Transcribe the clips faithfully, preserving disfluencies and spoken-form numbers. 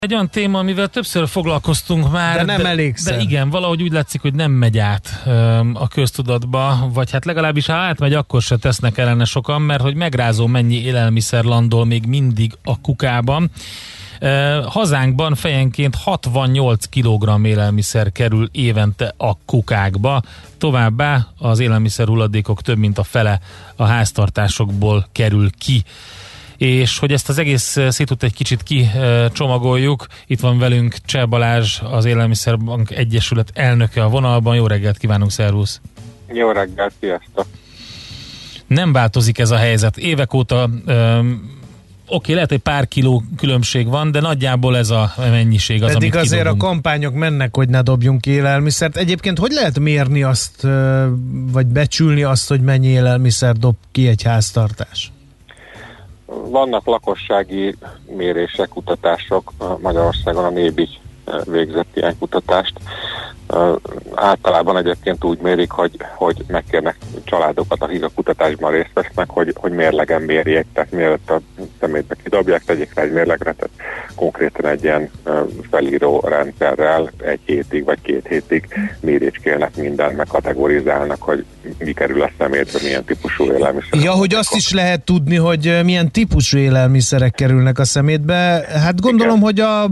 Egy olyan téma, amivel többször foglalkoztunk már. De nem elégszer. De igen, valahogy úgy látszik, hogy nem megy át öm, a köztudatba, vagy hát legalábbis ha átmegy, akkor se tesznek ellene sokan, mert hogy megrázó mennyi élelmiszer landol még mindig a kukában. Uh, hazánkban fejenként hatvannyolc kilogramm élelmiszer kerül évente a kukákba, továbbá az élelmiszer hulladékok több mint a fele a háztartásokból kerül ki. És hogy ezt az egész szétút egy kicsit kicsomagoljuk, itt van velünk Cseh Balázs, az Élelmiszerbank Egyesület elnöke a vonalban. Jó reggelt kívánunk, szervusz! Jó reggelt, sziasztok! Nem változik ez a helyzet. Évek óta um, Oké, okay, lehet, hogy pár kiló különbség van, de nagyjából ez a mennyiség az, Pedig amit azért kidobunk. a kampányok mennek, hogy ne dobjunk élelmiszert. Egyébként hogy lehet mérni azt, vagy becsülni azt, hogy mennyi élelmiszer dob ki egy háztartás? Vannak lakossági mérések, kutatások. Magyarországon a Nébi végzett ilyen kutatást. Uh, általában egyébként úgy mérik, hogy, hogy megkérnek családokat, akik a kutatásban részt vesznek, hogy, hogy mérlegen mérjék, tehát mielőtt a szemétbe kidobják, tegyék rá egy mérlegre, tehát konkrétan egy ilyen uh, felíró rendszerrel egy hétig vagy két hétig mérécskélnek mindent, meg kategorizálnak, hogy mi kerül a szemétbe, milyen típusú élelmiszer. Ja, hogy azt is lehet tudni, hogy milyen típusú élelmiszerek kerülnek a szemétbe. Hát gondolom, igen, hogy a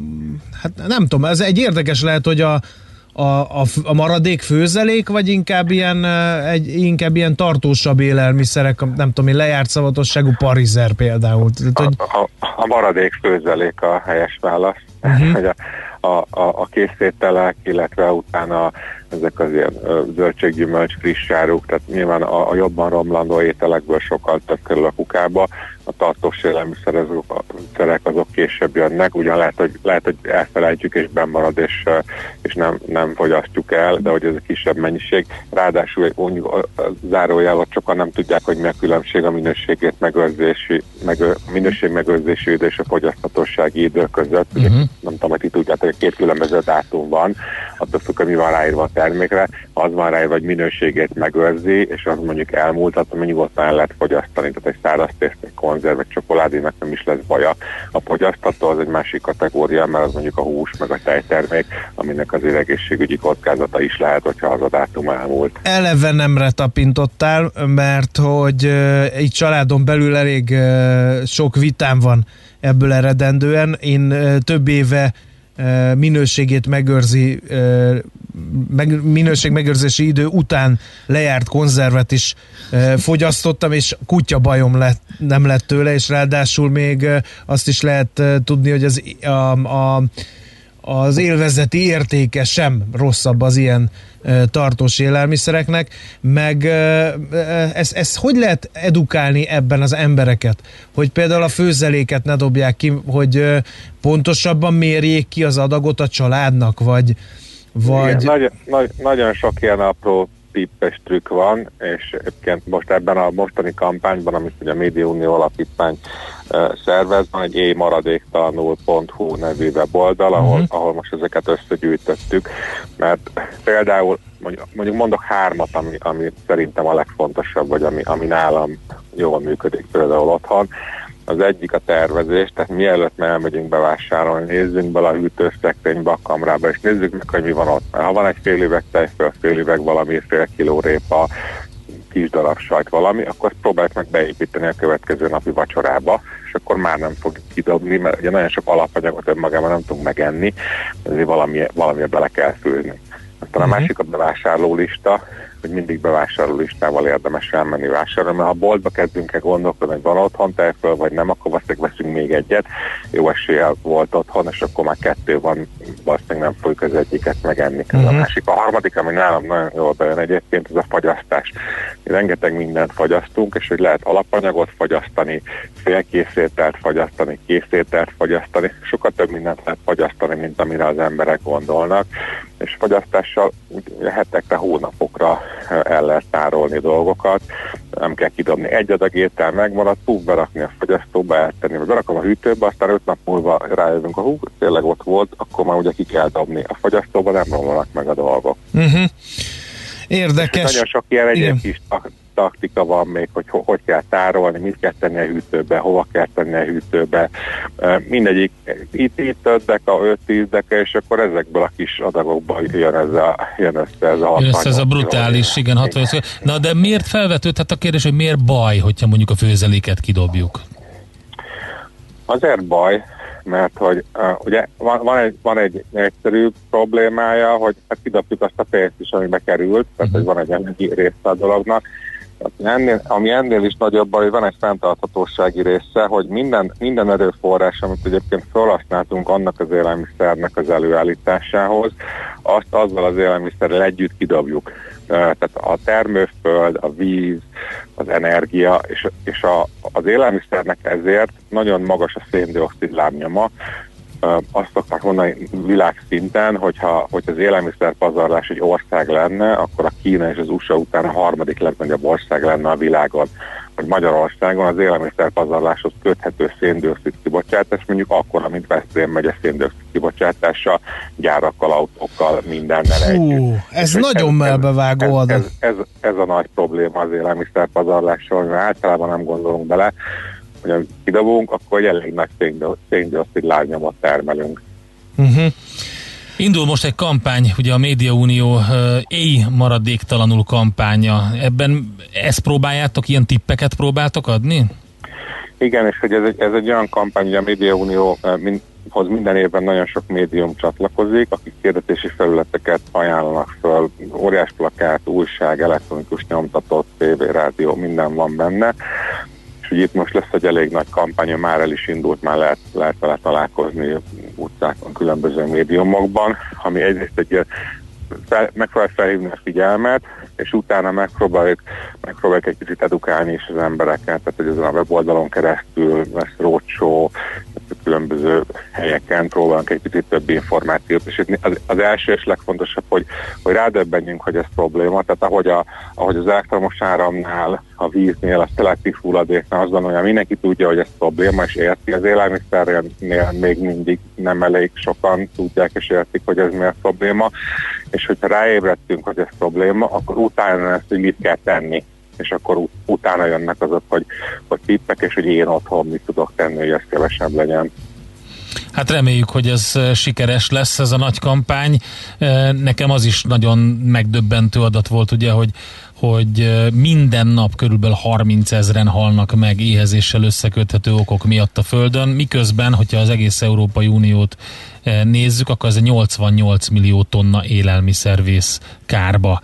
hát nem tudom, ez egy érdekes lehet, hogy a A, a, a maradék főzelék, vagy inkább ilyen, egy, inkább ilyen tartósabb élelmiszerek, nem tudom én, lejárt szavatosságú parizer például. A, a, a maradék főzelék a helyes válasz. Uh-huh. Hogy a, a, a, a készételek, illetve utána ezek az ilyen zöldséggyümölcs, friss áruk, tehát nyilván a, a jobban romlandó ételekből sokkal több kerül a kukába, a tartós élelmiszerek azok később jönnek, ugyan lehet, hogy, lehet, hogy elfelejtjük és bennmarad, és, és nem, nem fogyasztjuk el, de hogy ez a kisebb mennyiség. Ráadásul mondjuk zárójelot sokan nem tudják, hogy mi a különbség a minőségét megőrzési, meg, minőség megőrzési idő és a fogyaszthatósági idő között. Uh-huh. Nem tudom, hogy ti tudjátok, hogy két különböző dátum van, attól függ, hogy mi van ráírva a termékre, az van ráírva, hogy minőségét megőrzi, és az mondjuk elmúlt, attól nyugodtan el lehet fogyasztani, tehát egy száraz tészt, egy konzerv, egy csokoládénak nem is lesz baja. A fogyasztató az egy másik kategória, mert az mondjuk a hús, meg a tejtermék, aminek az egészségügyi kockázata is lehet, hogyha az a dátum elmúlt. Eleve nemre tapintottál, mert hogy uh, így családon belül elég uh, sok vitám van ebből eredendően. Én uh, több éve uh, minőségét megőrzi uh, meg, minőség megőrzési idő után lejárt konzervet is e, fogyasztottam, és kutya bajom lett, nem lett tőle, és ráadásul még e, azt is lehet e, tudni, hogy az, a, a, az élvezeti értéke sem rosszabb az ilyen e, tartós élelmiszereknek, meg e, ez, ez hogy lehet edukálni ebben az embereket, hogy például a főzeléket ne dobják ki, hogy e, pontosabban mérjék ki az adagot a családnak, vagy Vagy... Igen, nagyon, nagy, nagyon sok ilyen apró tippes trükk van, és egyébként most ebben a mostani kampányban, amit ugye a Média Unió Alapítvány uh, szervez, van egy émaradéktalanul pont hu nevű weboldal, ahol, uh-huh. ahol most ezeket összegyűjtöttük, mert például mondjuk, mondjuk mondok hármat, ami, ami szerintem a legfontosabb, vagy ami, ami nálam jól működik például otthon. Az egyik a tervezés, tehát mielőtt elmegyünk bevásárolni, nézzünk bele a hűtőszekrénybe, a kamrába, és nézzük meg, hogy mi van ott. Ha van egy fél üveg tejföl, fél üveg valami, fél kiló répa, kis darab sajt valami, akkor próbáljuk meg beépíteni a következő napi vacsorába, és akkor már nem fog kidobni, mert ugye nagyon sok alapanyagot önmagában nem tudunk megenni, ezért valami, valamire bele kell főzni. Aztán a másik a bevásárlólista, hogy mindig bevásárlólistával érdemes elmenni vásárolni, mert ha boltba kezdünk el gondolkodni, hogy van otthon tejföl, vagy nem, akkor valószínűleg veszünk még egyet. Jó eséllyel volt otthon, és akkor már kettő van, valószínűleg nem fogjuk az egyiket megenni. Uh-huh. A másik, a harmadik, ami nálam nagyon jól bejön egyébként, ez a fagyasztás. Rengeteg mindent fagyasztunk, és hogy lehet alapanyagot fagyasztani, félkészételt fagyasztani, készételt fagyasztani, sokkal több mindent lehet fagyasztani, mint amire az emberek gondolnak, és fagyasztással hetekre, hónapokra el lehet tárolni dolgokat, nem kell kidobni. Egy adag étel megmarad, fú, berakni a fagyasztóba, eltenni, vagy berakom a hűtőbe, aztán öt nap múlva rájövünk, a hú, tényleg ott volt, akkor már ugye ki kell dobni. A fagyasztóba nem romlanak meg a dolgok. Uh-huh. Érdekes. És nagyon sok ilyen egyéb kis taktika van még, hogy hogy kell tárolni, mit kell tenni a hűtőbe, hova kell tenni a hűtőbe. Mindegyik itt, itt öt deka, öt-tíz deka, és akkor ezekből a kis adagokból jön, ez a, jön össze ez a hatvannyolc. Jön össze ez a brutális, igen, hatvannyolc. Na de miért felvetődhet a kérdés, hogy miért baj, hogyha mondjuk a főzeléket kidobjuk? Azért baj, mert hogy uh, ugye van, van, egy, van egy egyszerű problémája, hogy hát kidobjuk azt a pénzt is, ami bekerült, tehát uh-huh. hogy van egy anyagi része a dolognak. Ennél, ami ennél is nagyobb, hogy van egy fenntarthatósági része, hogy minden, minden erőforrás, amit egyébként felhasználtunk annak az élelmiszernek az előállításához, azt azzal az élelmiszerrel együtt kidobjuk. Tehát a termőföld, a víz, az energia, és, és a, az élelmiszernek ezért nagyon magas a szén-dioxid lábnyoma. Azt szokták mondani világszinten, hogyha, hogy az élelmiszerpazarlás egy ország lenne, akkor a Kína és az u es á után a harmadik legnagyobb ország lenne a világon. Hogy Magyarországon az élelmiszerpazarláshoz köthető szén-dioxid kibocsátás mondjuk akkor, mint Veszprém megye szén-dioxid kibocsátása, gyárakkal, autókkal, mindennel együtt. Hú, ez nagyon ez, melbevágó adat. Ez, ez, ez, ez a nagy probléma az élelmiszerpazarlással, mert általában nem gondolunk bele, hogy kidobunk, akkor egy elég nagy szén-dioxid lábnyomot termelünk. Uh-huh. Indul most egy kampány, ugye a Médiaunió uh, éj maradéktalanul kampánya. Ebben ezt próbáljátok, ilyen tippeket próbáltok adni? Igen, és hogy ez egy, ez egy olyan kampány, hogy a Médiaunióhoz minden évben nagyon sok médium csatlakozik, akik hirdetési felületeket ajánlanak föl, óriás plakát, újság, elektronikus nyomtatott, tévé, rádió, minden van benne. És ugye itt most lesz egy elég nagy kampány, már el is indult, már lehet, lehet vele találkozni utcákon, különböző médiumokban, ami egyrészt egy fel, megpróbáljuk felhívni a figyelmet, és utána megpróbáljuk, megpróbáljuk egy kicsit edukálni is az embereket, tehát hogy ezen a weboldalon keresztül lesz roadshow, különböző helyeken próbálunk egy picit több információt, és az, az első és legfontosabb, hogy, hogy rádöbbenjünk, hogy ez probléma, tehát ahogy, a, ahogy az elektromos áramnál, a víznél, a szelektív hulladéknál azt gondolja, mindenki tudja, hogy ez probléma, és érti, az élelmiszernél még mindig nem elég sokan tudják és értik, hogy ez miért probléma, és hogyha ráébredtünk, hogy ez probléma, akkor utána ezt, hogy mit kell tenni, és akkor ut- utána jönnek azok, hogy, hogy tippek, és hogy én otthon mit tudok tenni, hogy ez kevesebb legyen. Hát reméljük, hogy ez sikeres lesz, ez a nagy kampány. Nekem az is nagyon megdöbbentő adat volt, ugye, hogy, hogy minden nap körülbelül harmincezren halnak meg éhezéssel összeköthető okok miatt a Földön, miközben, hogyha az egész Európai Uniót nézzük, akkor ez nyolcvannyolc millió tonna élelmiszer vész kárba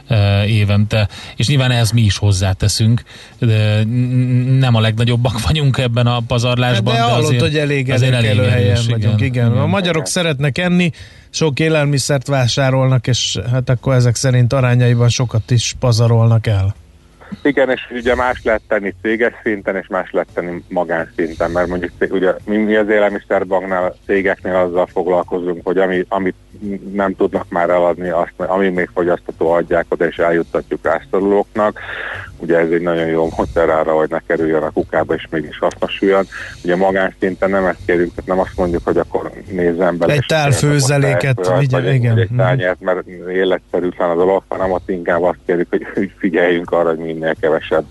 évente, és nyilván ehhez mi is hozzáteszünk, de nem a legnagyobbak vagyunk ebben a pazarlásban, de, de hallott, azért, hogy elég előkelő helyen vagyunk, igen. igen. A magyarok igen. szeretnek enni, sok élelmiszert vásárolnak, és hát akkor ezek szerint arányaiban sokat is pazarolnak el. Igen, és ugye más lehet tenni céges szinten, és más lehet tenni magánszinten, mert mondjuk ugye mi az élelmiszerbanknál, cégeknél azzal foglalkozunk, hogy ami, amit nem tudnak már eladni, azt, ami még fogyasztató, adják oda, és eljuttatjuk rászorulóknak. Ugye ez egy nagyon jó módszer arra, hogy ne kerüljön a kukába, és mégis hasznosuljon. Ugye magánszinten nem ezt kérjük, tehát nem azt mondjuk, hogy akkor nézzem bele. Egy tálfőzeléket vigyen, igen. Egy tányért, mert életszerűtlen a dolog, hanem ott inkább azt kérjük, hogy figyeljünk arra, hogy minél kevesebb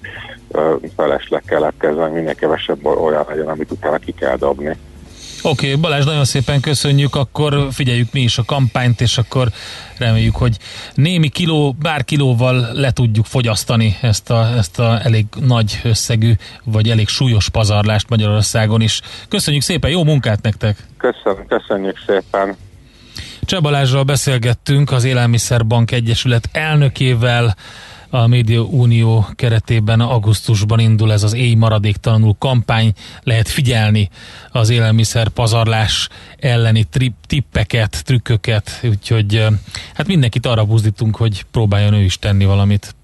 felesleg keletkezzen, minél kevesebb olyan legyen, amit utána ki kell dobni. Oké, okay, Balázs, nagyon szépen köszönjük, akkor figyeljük mi is a kampányt, és akkor reméljük, hogy némi kiló, bár kilóval le tudjuk fogyasztani ezt a, ezt a elég nagy összegű, vagy elég súlyos pazarlást Magyarországon is. Köszönjük szépen, jó munkát nektek! Köszönjük, köszönjük szépen! Cseh Balázsral beszélgettünk, az Élelmiszerbank Egyesület elnökével. A Médiaunió keretében augusztusban indul ez az éj maradéktalanul kampány. Lehet figyelni az élelmiszer pazarlás elleni tri- tippeket, trükköket, úgyhogy hát mindenkit arra buzdítunk, hogy próbáljon ő is tenni valamit.